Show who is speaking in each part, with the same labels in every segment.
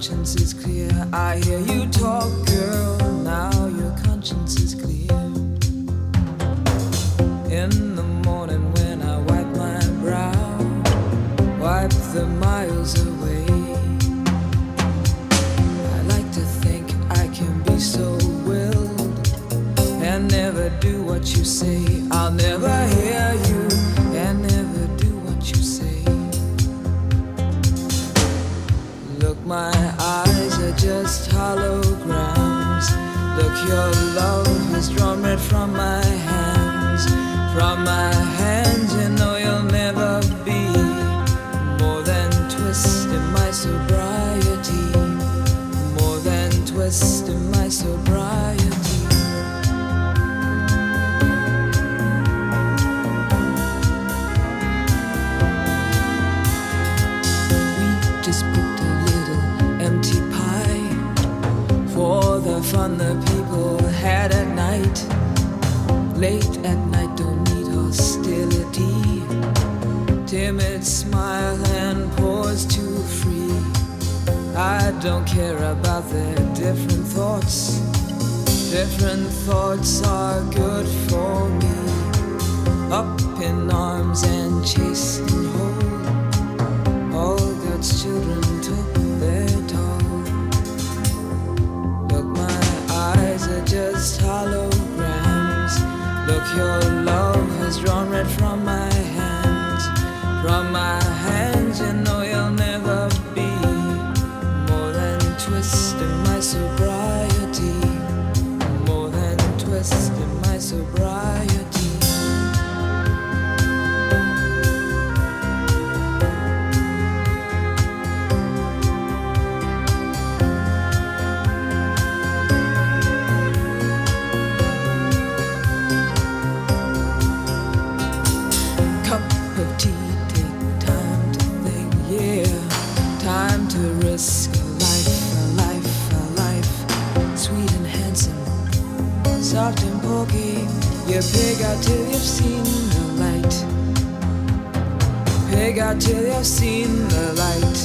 Speaker 1: conscience is clear. I hear you talk, girl, now your conscience is clear. In the morning when I wipe my brow, wipe the miles away. I like to think I can be so willed and never do what you say. I'll never hear you and never do what you say. Look, my eyes are just holograms. Look, your love has drawn red from my hands. From my hands, you know you'll never be more than twist in my sobriety. More than twist in my sobriety. We just put a little empty pie for the fun the people had at night. Late at night, don't need hostility. Timid smile and pause too free. I don't care about their different thoughts. Different thoughts are good for me. Up in arms and chased and whole. All God's children took their toll. Look, my eyes are just holograms. Look, your love has drawn red from my hands. From my hands, you know you'll never be more than twist in my sobriety. More than twist in my sobriety. Cup of tea, take time to think, yeah. Time to risk a life, a life, a life. Sweet and handsome, soft and pokey. You pig out till you've seen the light. Pig out till you've seen the light.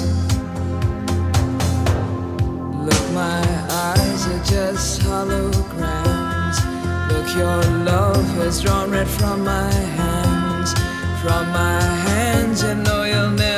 Speaker 1: Look, my eyes are just holograms. Look, your love has drawn red from my hands. From my hands, you know you'll never